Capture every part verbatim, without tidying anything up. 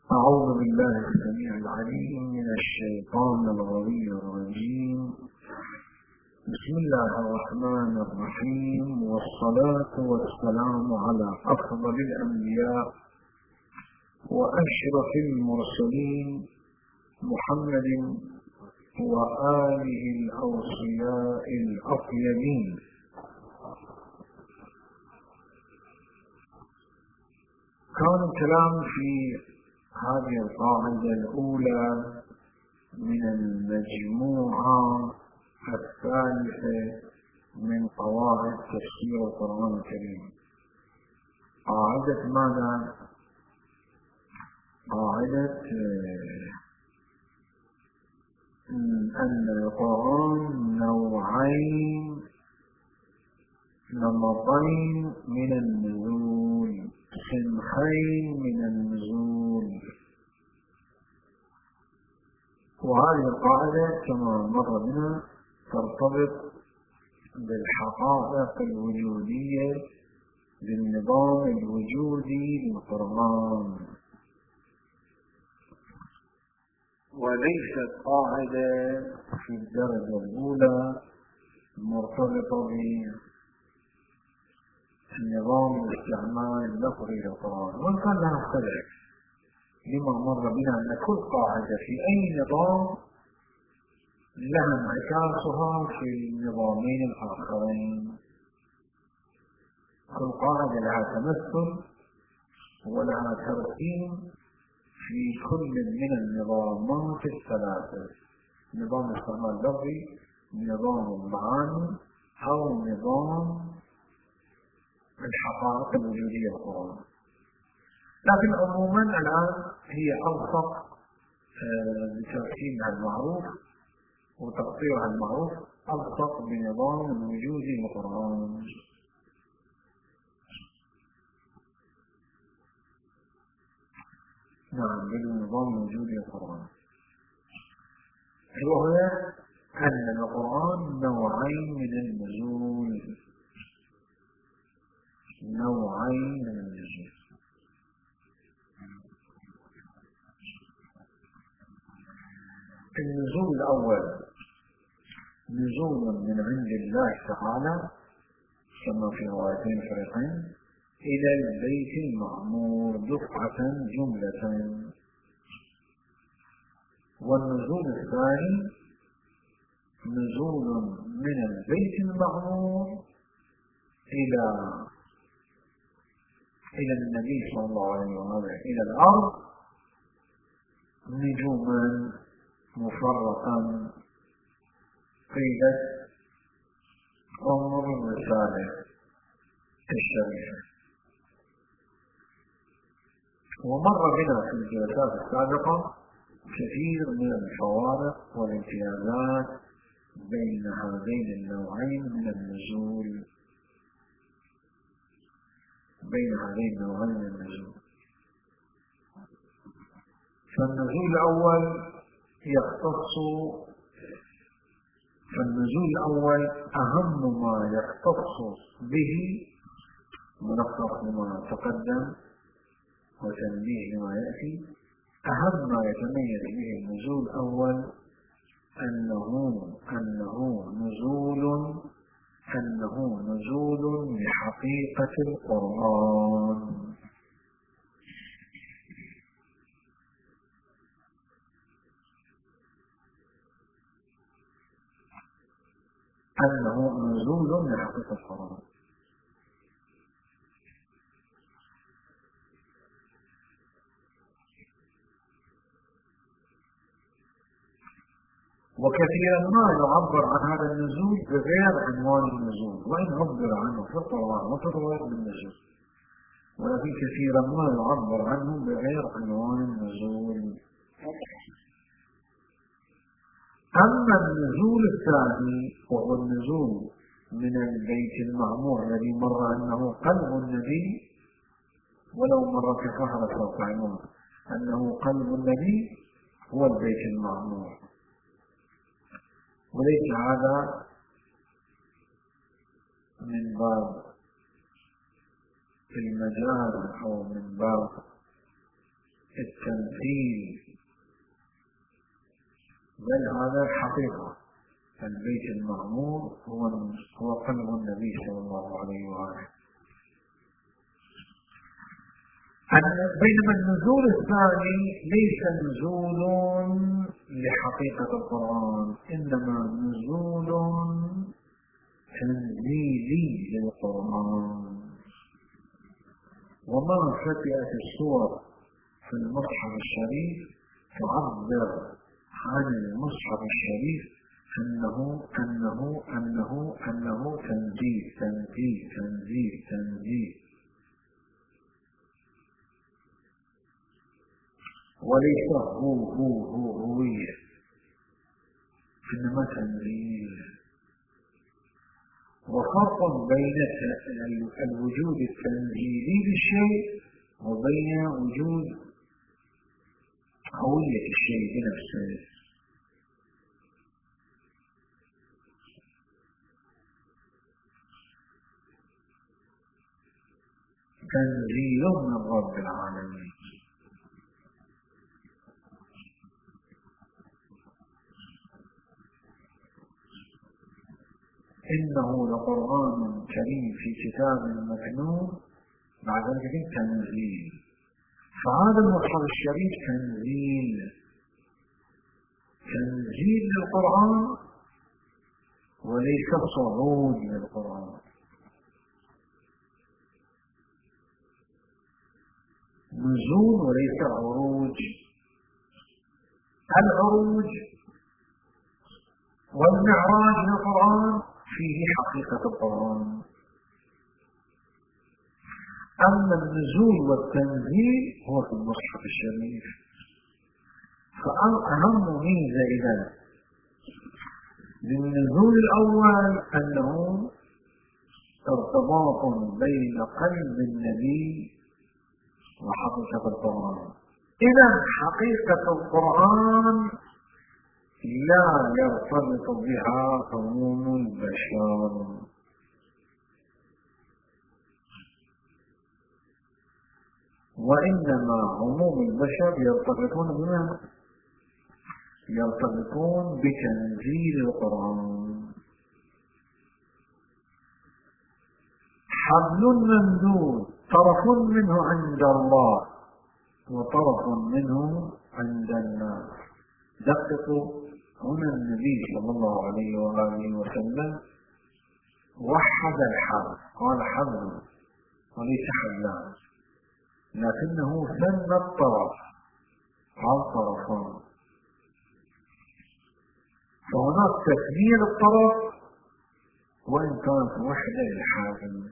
أعوذ بالله السميع العليم من الشيطان الغوي الرجيم. بسم الله الرحمن الرحيم، والصلاة والسلام على أفضل الأنبياء وأشرف المرسلين محمد وآله الأوصياء الأطيبين. كان الكلام في هذه القاعدة الأولى من المجموعة الثالثة من قواعد تفسير القرآن الكريم. قاعدة ماذا؟ قاعدة أن القرآن نوعين نمطين من النزول، صنفين من النزول. وهذه القاعدة كما مر بنا ترتبط بالحقائق الوجودية بالنظام الوجودي للقرآن، وليست قاعدة في الدرجة الأولى مرتبطة بالنظام الاستعمال اللفظي للقرآن، وإن كان لها مختلف لما مر بنا أن كل قاعدة في أي نظام لها انعكاسها في النظامين الآخرين. كل قاعدة لها تمثل ولها ترتيب في كل من النظامات الثلاثة: نظام الاستعمال اللفظي، نظام المعاني، أو نظام الحقائق الوجودية القرآن. لكن عموما الآن هي أوثق بترتيبها المعروف وتقطيعها المعروف، أوثق بنظام الوجود القرآن. نعم، بالنظام الوجود القرآن، وهو أن القرآن نوعين من النزول، نوعين من النزول. النزول الأول نزول من عند الله تعالى كما في روايتين فريقين إلى البيت المعمور دفعة جملة. والنزول الثاني نزول من البيت المعمور إلى إلى النبي صلى الله عليه وسلم إلى الأرض نجوما مفرقا. قيلت انظر الرسالة الشريفة. ومر بنا في الجلسات السابقة كثير من الفوارق والامتيازات بين هذين النوعين من النزول بين هذين النوعين من النزول. فالنزول الأول يختص فالنزول الأول أهم ما يختص به ملخص لما تقدم وتنبيه لما يأتي. أهم ما يتميز به النزول الأول أنه أنه نزول أنه نزول لحقيقة القرآن، أنه نزول لحقيقة القرآن. وكثيرا ما يعبر عن هذا النزول بغير عنوان النزول، وإن عبر عنه في القرآن وفي الروايات بالنزول، ولكن كثيرا ما يعبر عنه بغير عنوان النزول. أما النزول الثاني وهو النزول من البيت المعمور الذي مر أنه قلب النبي، ولو مر في فهرة وقعنون أنه قلب النبي هو البيت المعمور، وليس هذا من باب المجال أو من باب التمثيل، بل هذا الحقيقة. البيت المعمور هو هو قلب النبي صلى الله عليه وآله. بينما النزول الثاني ليس نزول لحقيقة القرآن، إنما نزول تنزيلي للقرآن. وما فتئت السور في المصحف الشريف تعبر عن المصحف الشريف أنه أنه أنه أنه تنزيل تنزيل تنزيل تنزيل، وليس هو هو هو هوية، إنما تنزيل. وفرق بين الوجود التنزيلي للشيء وبين وجود هوية الشيء بنفسه. تنزيل من رب العالمين. إنه لقرآن كريم في كتاب مكنون، بعد ذلك تنزيل. فهذا المصحف الشريف تنزيل تنزيل للقرآن وليس صعود للقرآن. نزول وليس عروج. العروج والمعراج للقرآن فيه حقيقة القرآن، أما النزول والتنزيل هو في المصحف الشريف. فأهم ميزة إذا للنزول الأول أنه ارتباط بين قلب النبي وحقيقة القرآن. إذا حقيقة القرآن لا يرتبط بها عموم البشر، وإنما عموم البشر يرتبطون بما يرتبطون بتنزيل القرآن. حبل ممدود طرف منه عند الله وطرف منه عند الناس. دققوا، هنا النبي صلى الله عليه وآله وسلم وحد الحبل، قال حبل وليس حبلان، لكنه سمى الطرف قال طرفان. فهناك تسمية للطرف وإن كانت وحدة للحاكم.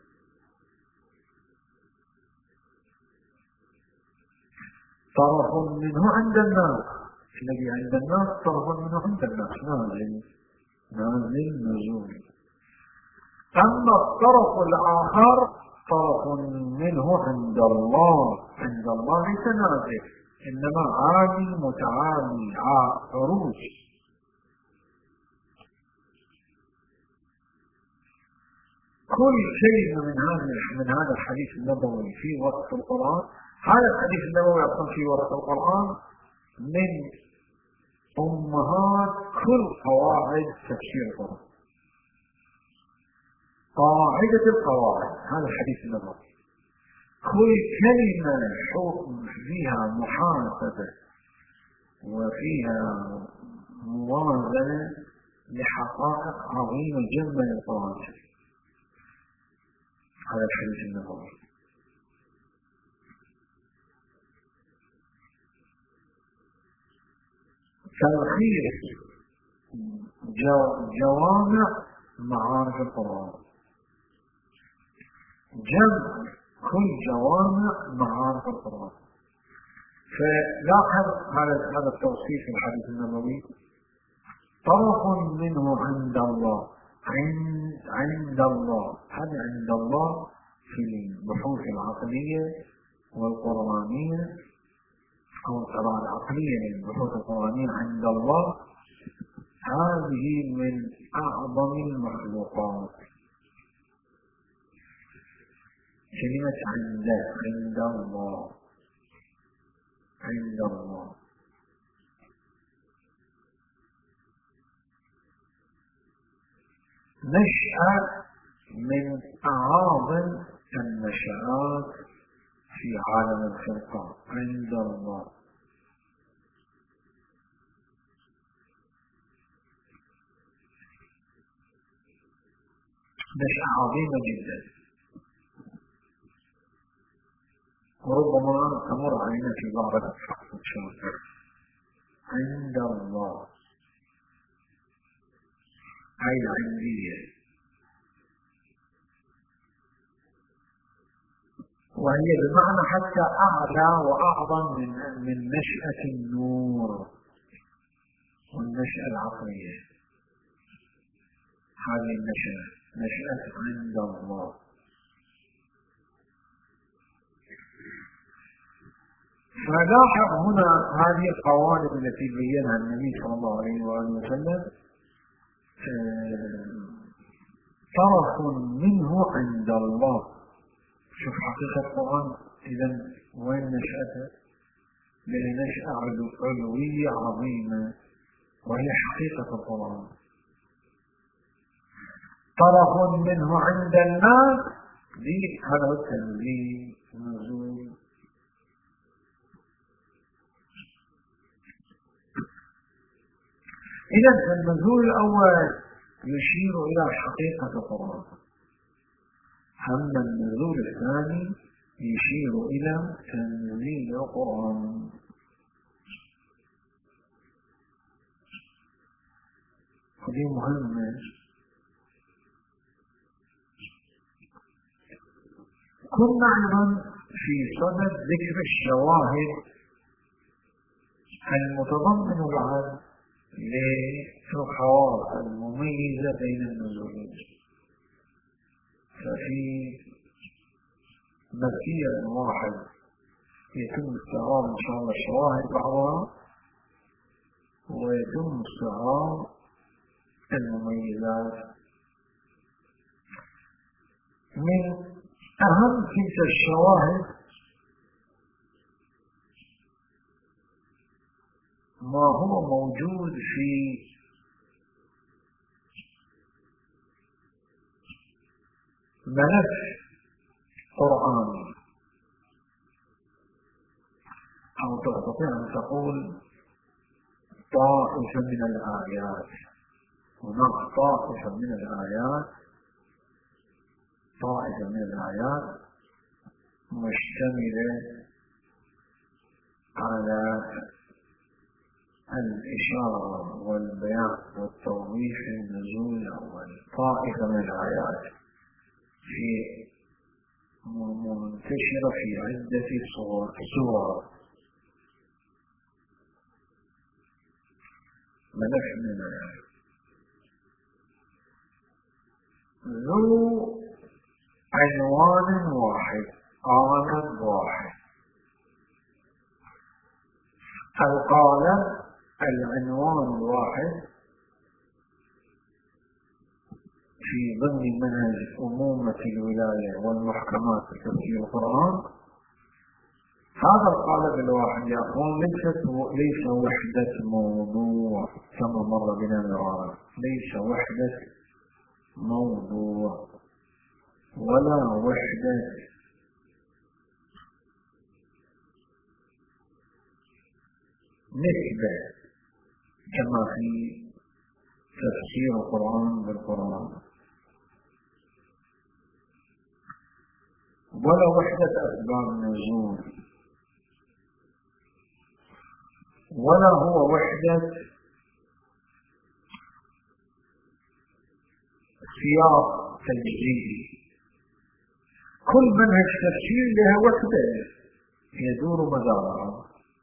طرف منه عند الناس، الذي عند الناس طرف منه عند الناس، نازل نازل نزول. أما الطرف الآخر طرف منه عند الله، عند الله ليس نازل، إنما عالي متعالي عروج. كل شيء من هذا من هذا الحديث النبوي في وسط القرآن، هذا الحديث النبوي أصلا في وسط القرآن من أمهات كل قواعد تفسير القرآن، قاعدة القواعد هذا الحديث النبوي. كل كلمة حكم فيها محاسبة وفيها موازنة لحقائق عظيمة جدا للقرآن. هذا الحديث النبوي. تلخيص جوامع معارف القرآن، جمع كل جوامع معارف القرآن. فلاحظ هذا هذا التوصيف في الحديث النبوي، طرف منه عند الله، عند عند الله. هذا عند الله في البحوث العقلية والقرآنية أو القراءة العقلية للبحوث القرآنية عند الله، هذه من أعظم المخلوقات. كلمة عند عند الله عند الله. نشأة من أعظم النشآت في عالم الخلقة عند الله. نشأة عظيمة جدا، وربما تمر علينا في بعض الأفكار عند الله، أي العندية، وهي بمعنى حتى أعلى وأعظم من من نشأة النور والنشأة العقلية. هذه النشأة نشأة عند الله. فلاحظ هنا هذه القوالب التي بينها النبي صلى الله عليه وآله وسلم، طرف منه عند الله. شوف حقيقة القرآن إذا وين نشأته؟ لأن نشأة علوية عظيمة وهي حقيقة القرآن. طرف منه عند الناس، دي هذا هو التنزيل نزول. إذا النزول الأول يشير إلى حقيقة القرآن، أما النزول الثاني يشير إلى تنزيل القرآن. هذه مهمة. كنا أيضا في صدد ذكر الشواهد المتضمنة بعد للخواص المميزة بين النزولين. ففي مسير واحد يتم استعراض إن شاء الله الشواهد بعضها، ويتم استعراض المميزات. من أهم تلك الشواهد ما هو موجود في ملف قرآني، أو تستطيع أن تقول طائفة من الآيات. هناك طائفة من الآيات طائفة من الآيات مشتملة على الإشارة والبيان والتوضيح النزول الأول. طائفة من الآيات في منتشرة في عدة صور سور. ملف من الآيات ذو عنوان واحد، قالب واحد. القالب العنوان الواحد في ضمن منهج أمومة الولاية والمحكمات في تفسير القرآن. هذا القالب الواحد يقول ليست ليس وحدة موضوع كما مر بنا مرارا، ليس وحدة موضوع ولا وحدة نسبة كما في تفسير القرآن بالقرآن، ولا وحدة أسباب النزول، ولا هو وحدة سياق تجريبي. كل منهج تفسير لها وحدة يدور مدارها.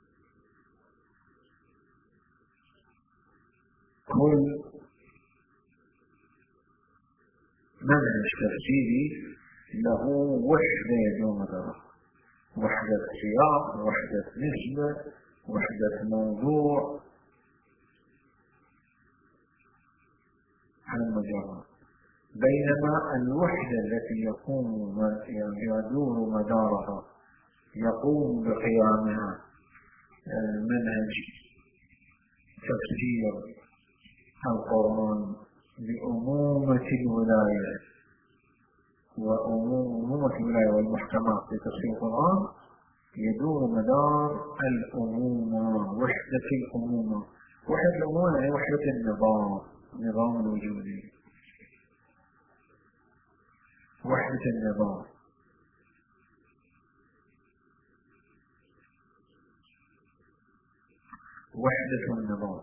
كل منهج تفسيري له وحدة يدور مدارها، وحدة سياق، وحدة نسبة، وحدة موضوع، هالمجرد. بينما الوحدة التي يقوم يدور مدارها يقوم بقيامها منهج تفسير القرآن بأمومة الولاية وأمومة الولاية والمحكمات في تفسير القرآن يدور مدار الأمومة، وحدة الأمومة. وحدة الأمومة هي وحدة النظام، نظام الوجودي، وحدة النظام. وحدة النظام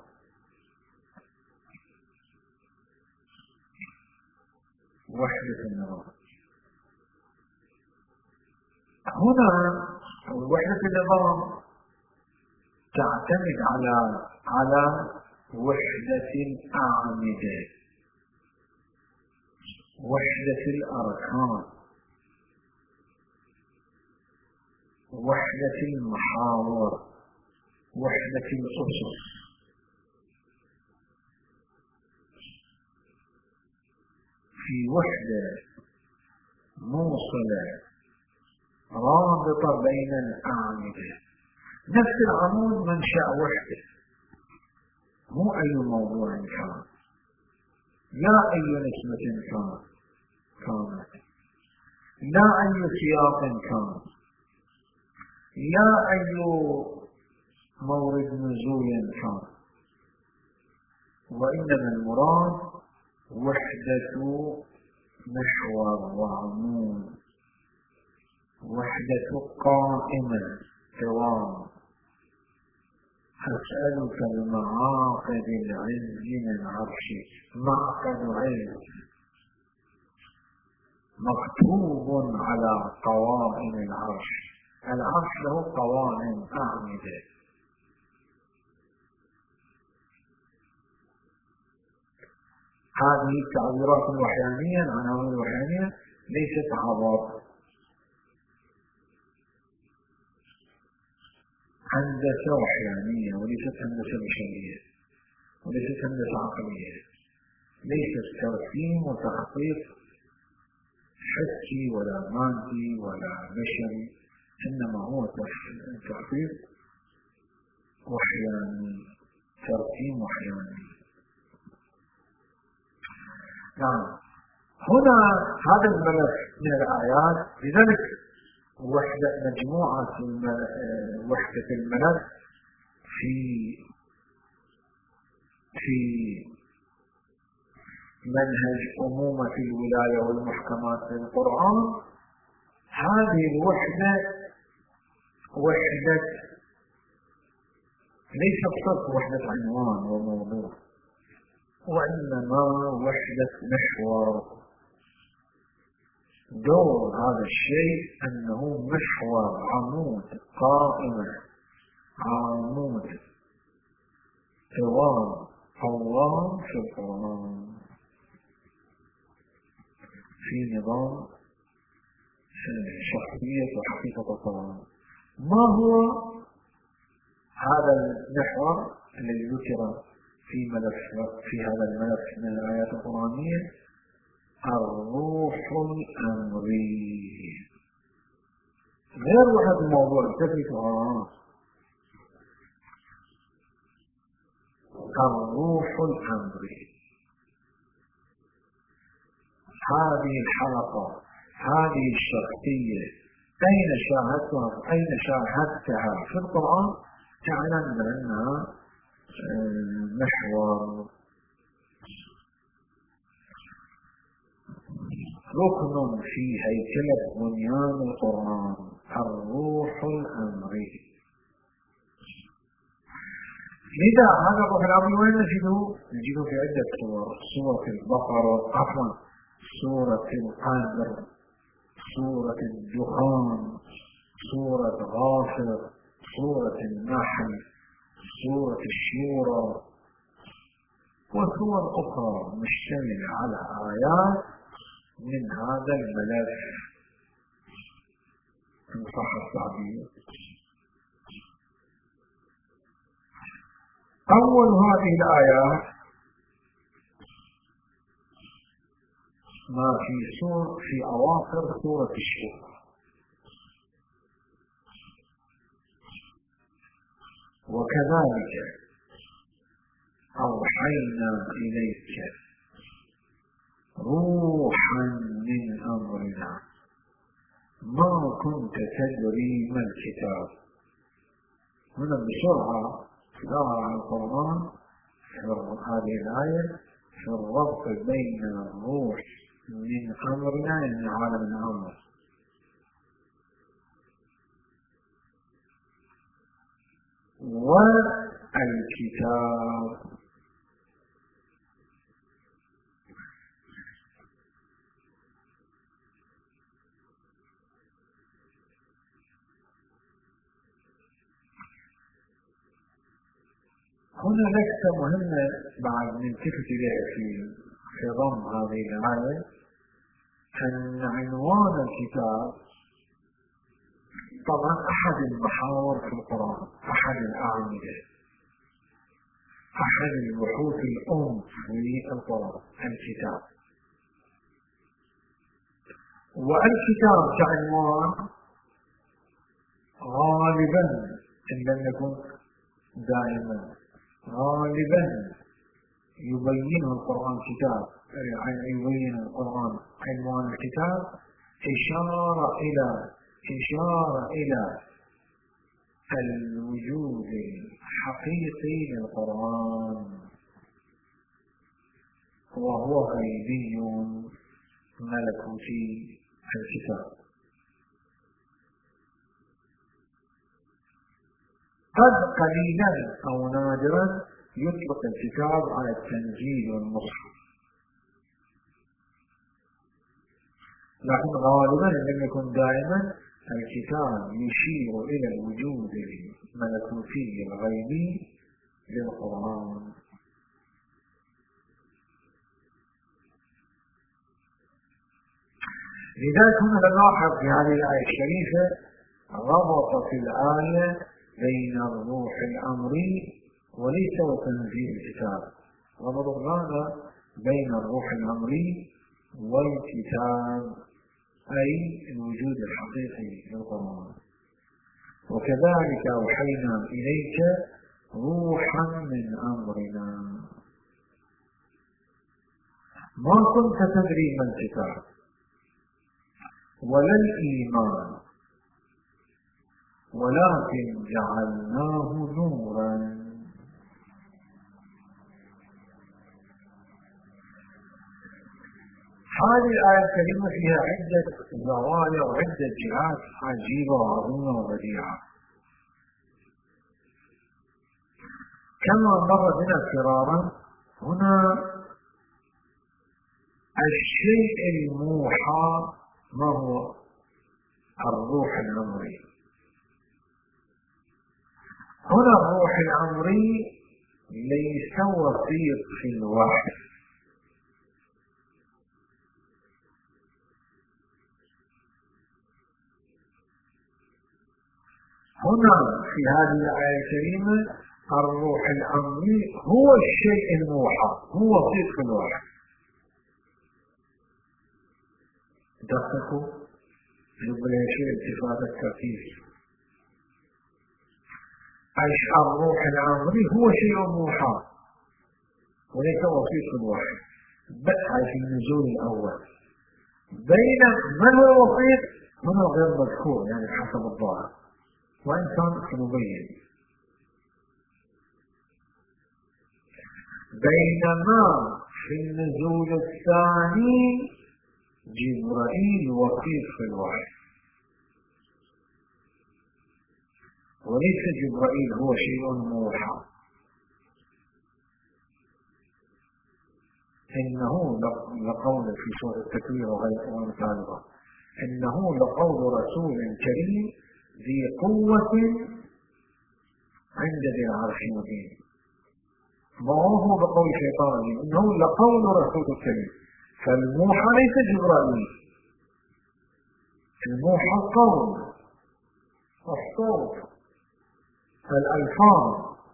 وحدة النظام هنا وحدة النظام تعتمد على على وحدة الأعمدة، وحدة الأركان، وحدة المحاور، وحدة الأسس. في وحدة موصلة رابطة بين الأعمدة. نفس العمود منشأ وحدة، مو أي موضوع كان، لا أي نسبة كان كانت، لا أي سياق كان، لا أي مورد نزول كان، وإنما المراد وحدة محور وعمود، وحدة قائمة قوام. أسألك بمعاقد العز من عرشك، معقد عز مكتوب على قوائم العرش. العرش له قوائم أعمدة. هذه التعبيرات الوحيانية، العناوين الوحيانية ليست عبر، هندسة وحيانية، وليست هندسة بشرية، وليست هندسة عقلية، ليست ترسيم وتخطيط حسي ولا مادي ولا بشري، إنما هو تخطيط وحياني، ترسيم وحياني. نعم، هنا هذا الملف من الآيات. لذلك وحدة مجموعة وحدة الملف في في منهج أمومة الولاية والمحكمات في القرآن. هذه الوحدة وحدة ليست صرف وحدة عنوان وموضوع، وإنما وحدة محور. دور هذا الشيء أنه محور، عمود، قائمة، عمود، قوام الله في القرآن، في نظام شخصية وحقيقة القرآن. ما هو هذا المحور الذي ذكر في ملف في هذا الملف من الآيات القرآنية؟ الروح الأمري، غير واحد الموضوع التفكير. الروح الأمري، هذه الحلقة، هذه الشخصية أين شاهدتها أين شاهدتها في القرآن؟ تعلم بأنها محور، ركن في هيكلة بنيان القرآن. الروح الأمري. لذا هذا الروح الأمري وين نجده؟ نجده في عدة سور. سورة البقرة، عفوا سورة القدر، سورة الدخان، سورة غافر، سورة النحل، سورة الشورى، وسور أخرى مشتملة على آيات من هذا الملف إن صح التعبير. أول هذه الآيات ما في سور في أواخر سورة الشورى. وكذلك أوحينا إليك روحا من أمرنا ما كنت تدري ما الكتاب. هنا بسرعة ظهر القرآن في هذه الآية في الربط بين الروح من أمرنا يعني عالم الأمر والكتاب. هنا لفتة مهمة بعد نلتفت إليها في في ضمن هذه الآية، أن عنوان الكتاب طبعا أحد المحاور في القرآن، أحد الأعمدة، أحد البحوث الأم في القرآن الكتاب. والكتاب كعنوان غالبا إن لم يكن دائما غالبا يبين القرآن كتاب، يبين القرآن عنوان الكتاب إشارة إلى إشارة إلى الوجود الحقيقي للقرآن وهو غيبي ملكوتي الكتاب. قد قليلا أو نادرا يطلق الكتاب على التنزيل والمصحف، لكن غالبا لم يكن دائما الكتاب يشير إلى الوجود الملكوتي الغيبي للقرآن. لذلك هنا نلاحظ في هذه الآية الشريفة ربط في الآية بين الروح الأمري وليس وتنزيل الكتاب، ربط هذا بين الروح الأمري والكتاب أي الوجود الحقيقي للقرآن. وكذلك أوحينا إليك روحا من أمرنا ما كنت تدري ما الكتاب ولا الإيمان ولكن جعلناه نورا. هذه الآية الكريمة فيها عدة زوايا وعدة جهات عجيبة وعظيمة وبديعة. كما مر بنا فرارا هنا الشيء الموحى ما هو الروح الأمري. هنا الروح الأمري ليس وثيق في الوحي، هنا في هذه الآية الكريمة الروح الأمري هو الشيء الموحى، هو وثيق في الوحي. دققوا يبقى شيء التفات التركيز. الروح الأمري هو شيء موحى وليس وثيق في الوحي، بقى في النزول الأول. بين من هو الوثيق هنا غير مذكور يعني حسب الظاهر، وإن كان مبين. بينما في النزول الثاني جبرائيل وثيق في الوحي وليس جبرائيل هو شيء موحى. إنه لقول في سورة التكوير وغير ذلك، إنه لقول رسول كريم ذي قوة عند ذي العرش مكين. ما هو بقول شيطان، إنه لقول رسول كريم، فالموحى ليس جبرائيل، الموحى القول الصوت الألفاظ.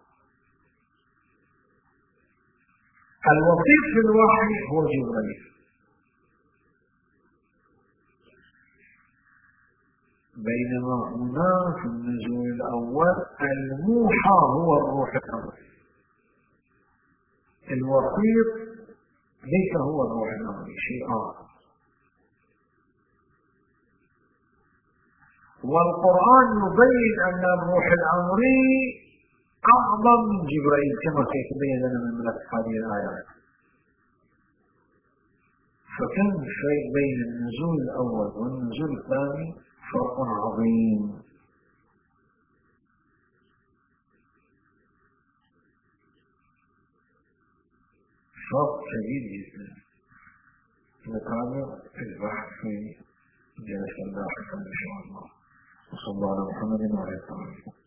الوثيق في الوحي هو جبرائيل. بينما هنا في النزول الأول الموحى هو الروح الأمري، الوسيط ليس هو الروح الأمري، شيء آخر. والقرآن يبين أن الروح الأمري أعظم من جبرائيل كما سيتبين لنا من ملك هذه الآيات. فكان الفرق بين النزول الأول والنزول الثاني فرق عظيم. فرق شديد جدا. نتابع البحث في جلسة لاحقا إن شاء الله. وصلى الله على محمد وعلى آله وصحبه.